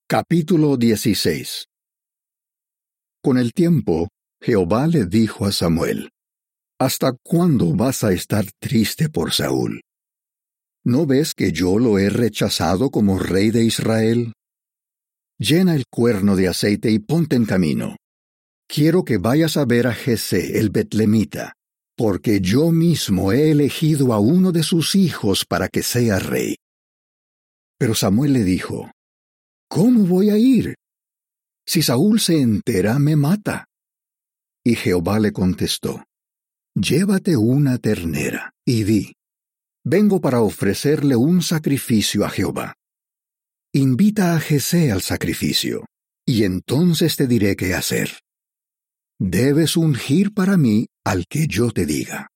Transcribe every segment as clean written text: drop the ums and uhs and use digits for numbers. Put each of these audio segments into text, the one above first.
Capítulo 16. Con el tiempo, Jehová le dijo a Samuel: ¿Hasta cuándo vas a estar triste por Saúl? ¿No ves que yo lo he rechazado como rey de Israel? Llena el cuerno de aceite y ponte en camino. Quiero que vayas a ver a Jesé el betlemita, porque yo mismo he elegido a uno de sus hijos para que sea rey. Pero Samuel le dijo: ¿Cómo voy a ir? Si Saúl se entera, me mata. Y Jehová le contestó: Llévate una ternera, y di: Vengo para ofrecerle un sacrificio a Jehová. Invita a Jesé al sacrificio, y entonces te diré qué hacer. Debes ungir para mí al que yo te diga.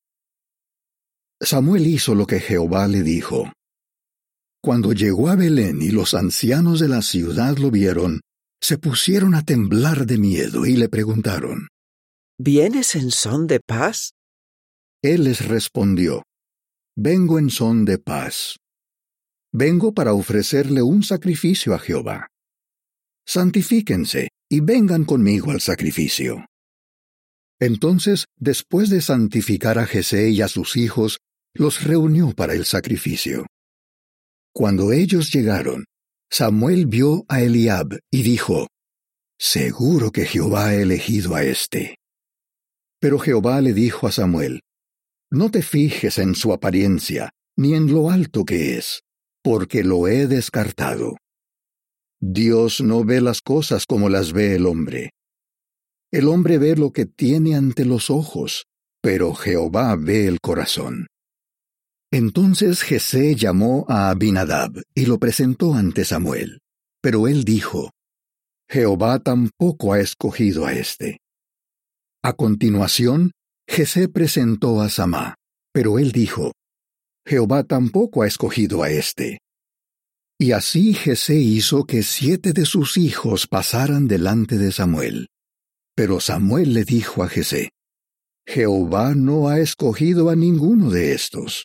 Samuel hizo lo que Jehová le dijo. Cuando llegó a Belén y los ancianos de la ciudad lo vieron, se pusieron a temblar de miedo y le preguntaron: ¿Vienes en son de paz? Él les respondió: Vengo en son de paz. Vengo para ofrecerle un sacrificio a Jehová. Santifíquense y vengan conmigo al sacrificio. Entonces, después de santificar a Jesé y a sus hijos, los reunió para el sacrificio. Cuando ellos llegaron, Samuel vio a Eliab y dijo: Seguro que Jehová ha elegido a éste. Pero Jehová le dijo a Samuel: No te fijes en su apariencia, ni en lo alto que es, porque lo he descartado. Dios no ve las cosas como las ve el hombre. El hombre ve lo que tiene ante los ojos, pero Jehová ve el corazón. Entonces Jesé llamó a Abinadab y lo presentó ante Samuel. Pero él dijo: Jehová tampoco ha escogido a éste. A continuación, Jesé presentó a Samá, pero él dijo: Jehová tampoco ha escogido a éste. Y así Jesé hizo que 7 de sus hijos pasaran delante de Samuel. Pero Samuel le dijo a Jesé: Jehová no ha escogido a ninguno de estos.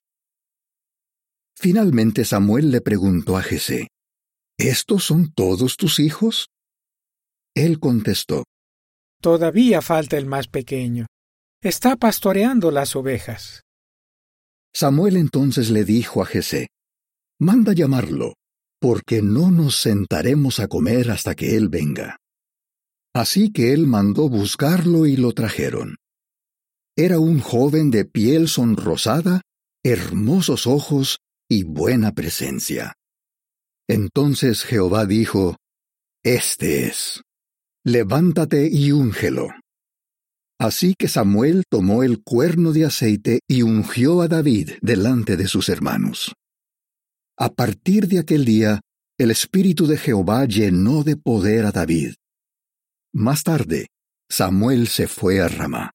Finalmente Samuel le preguntó a Jesé: ¿Estos son todos tus hijos? Él contestó: Todavía falta el más pequeño. Está pastoreando las ovejas. Samuel entonces le dijo a Jesé: Manda llamarlo, porque no nos sentaremos a comer hasta que él venga. Así que él mandó buscarlo y lo trajeron. Era un joven de piel sonrosada, hermosos ojos y buena presencia. Entonces Jehová dijo: Este es. Levántate y úngelo. Así que Samuel tomó el cuerno de aceite y ungió a David delante de sus hermanos. A partir de aquel día, el Espíritu de Jehová llenó de poder a David. Más tarde, Samuel se fue a Ramá.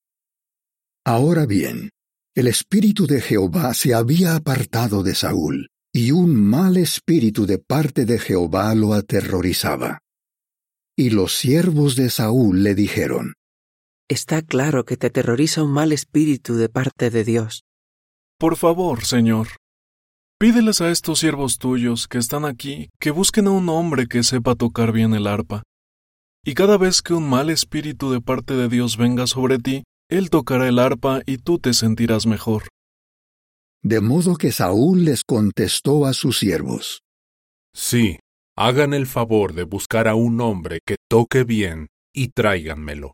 Ahora bien, el Espíritu de Jehová se había apartado de Saúl, y un mal espíritu de parte de Jehová lo aterrorizaba. Y los siervos de Saúl le dijeron: Está claro que te aterroriza un mal espíritu de parte de Dios. Por favor, Señor, pídeles a estos siervos tuyos que están aquí que busquen a un hombre que sepa tocar bien el arpa. Y cada vez que un mal espíritu de parte de Dios venga sobre ti, él tocará el arpa y tú te sentirás mejor. De modo que Saúl les contestó a sus siervos: Sí, hagan el favor de buscar a un hombre que toque bien y tráiganmelo.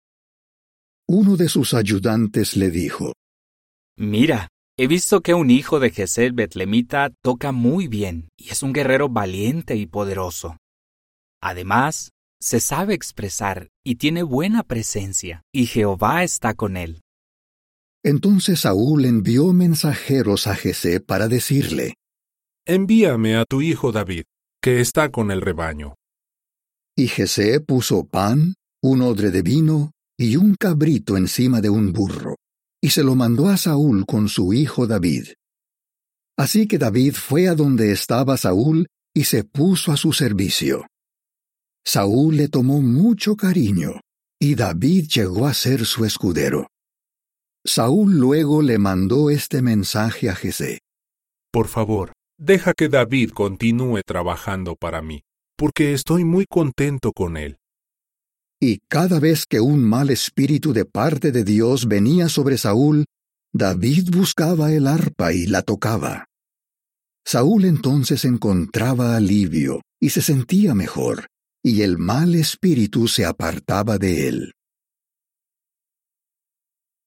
Uno de sus ayudantes le dijo: Mira, he visto que un hijo de Jesé el betlemita toca muy bien y es un guerrero valiente y poderoso. Además, se sabe expresar y tiene buena presencia, y Jehová está con él. Entonces Saúl envió mensajeros a Jesé para decirle: Envíame a tu hijo David, que está con el rebaño. Y Jesé puso pan, un odre de vino y un cabrito encima de un burro, y se lo mandó a Saúl con su hijo David. Así que David fue a donde estaba Saúl y se puso a su servicio. Saúl le tomó mucho cariño, y David llegó a ser su escudero. Saúl luego le mandó este mensaje a Jesé: Por favor, deja que David continúe trabajando para mí, porque estoy muy contento con él. Y cada vez que un mal espíritu de parte de Dios venía sobre Saúl, David buscaba el arpa y la tocaba. Saúl entonces encontraba alivio y se sentía mejor, y el mal espíritu se apartaba de él.